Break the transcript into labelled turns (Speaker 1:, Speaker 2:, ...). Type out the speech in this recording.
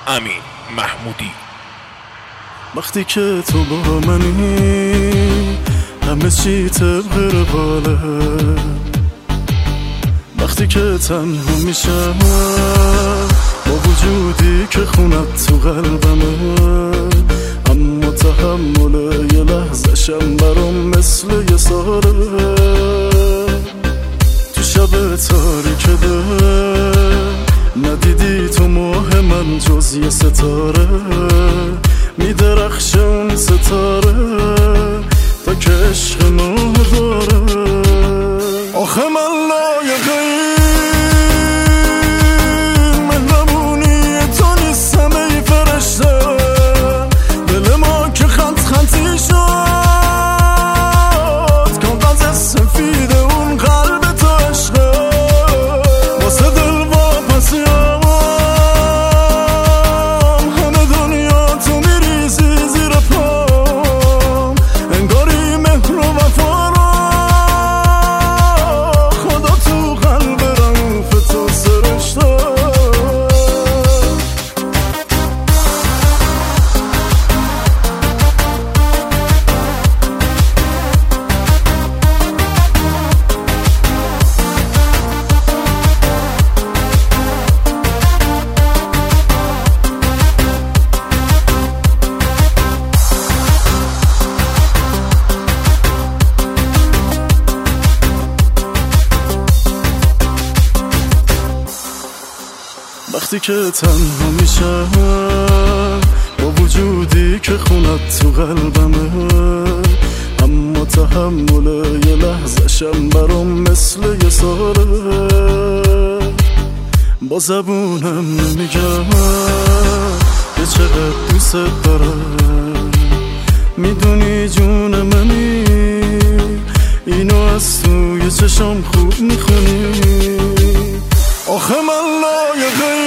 Speaker 1: امین محمودی.
Speaker 2: وقتی که تو با منی همه چی طبق رواله، وقتی که تنها میشم با وجودی که خونت تو قلبمه، اما تحمل یه لحظه‌شم برام مثل یه ساله. تو شب تاریک ندیدی تو ماه من جز یه ستاره، میدرخشه اون ستاره تا که عشق ما داره. آخه من لایق این مهربونی تو نیستم ای فرشته، دل ما که خطی شد کاغذ سفید اون قلب تو عشقه، واسه دل واپسیم همه دنیا تو میریزی زیر پام، انگاری مهر و وفا رو خدا تو قلب رموف تو سرشته. وقتی که تنها میشم با وجودی که خونت تو قلبمه، اما تحمل یه لحظه‌شم برام مثل یه ساله. با زبونم نمیگم که چقدر دوست دارم، میدونی جون منی اینو از توی چشام خوب میخونی. آخه من لایق